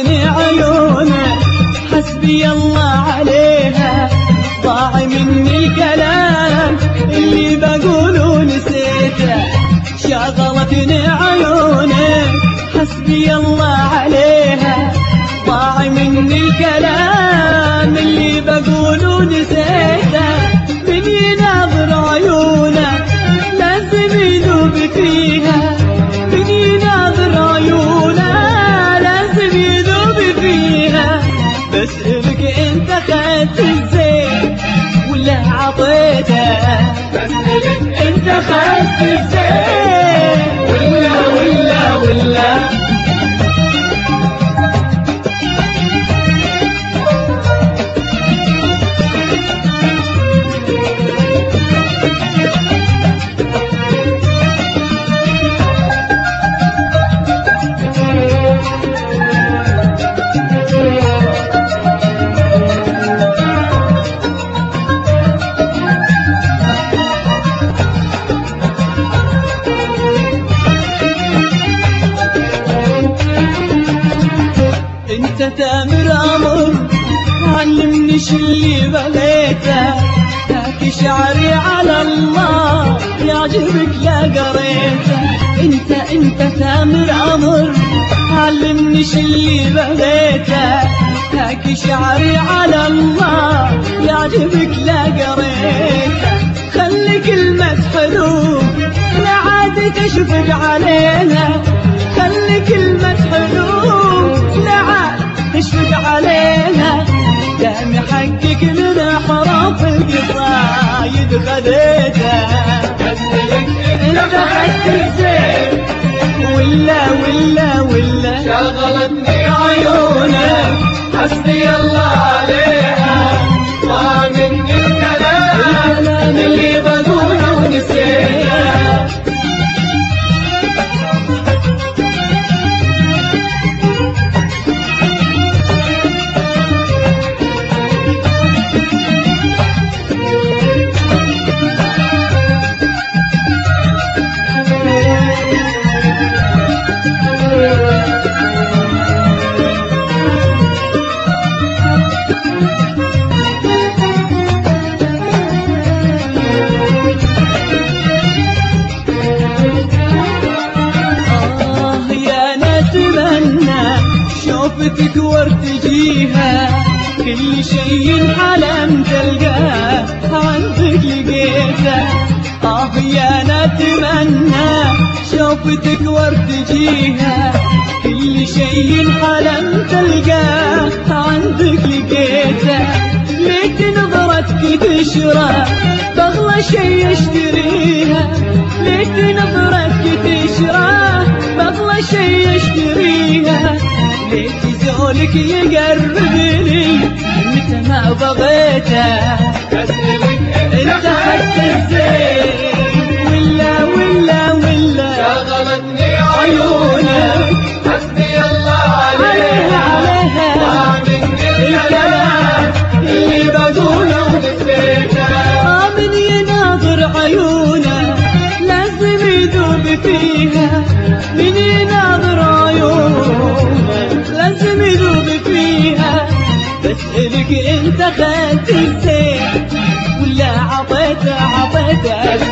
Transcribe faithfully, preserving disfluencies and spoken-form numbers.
شغلتني عيونه حسبي الله عليها ضاع مني الكلام اللي بقوله نسيته شغلتني عيونه حسبي الله عليها ضاع مني الكلام اللي بقوله نسيته من يناظر عيونه لازم يذوب فيها من يناظر عيونه لازم يذوب فيها بسألك انت خدت الزين ولا عطيته بسألك انت خدت الزين ولا ولا ولا انت تامر امر علمني شو اللي بغيته هاك شعري على الله يعجبك لا قريته انت انت تامر امر علمني شو اللي بغيته هاك شعري على الله يعجبك لا قريته خلي كلمة حلو لا عاد تشفق علينا خلي كلمة حلو لا عاد تشفق علينا دام يحقق لنا حرف القصايد خذيته انت خدت الزين ولا ولا ولا شغلتني عيونك حسبي الله عليها ضاع مني الكلام اللي بقوله ونسيته شوفتك وارتجيها كل شيء حلم تلقاه عندك لقيته اه يا نتمنى شوفتك وارتجيها كل شيء حلم تلقاه عندك لقيته ليت نظرتك تشرى بغلى شي اشتريها ليت نظرتك تشرى بغلى شي اشتريها ليت زولك يقربني متى ما بغيته انت خدت الزين ولا ولا ولا شغلتني عيونك حسبي الله عليها عليها ضاع مني الكلام اللي بقوله ونسيته من يناظر عيونه لازم يذوب فيها من يناظر عيونه لازم يذوب فيها بسألك انت خدت الزين ولا عطيته عطيته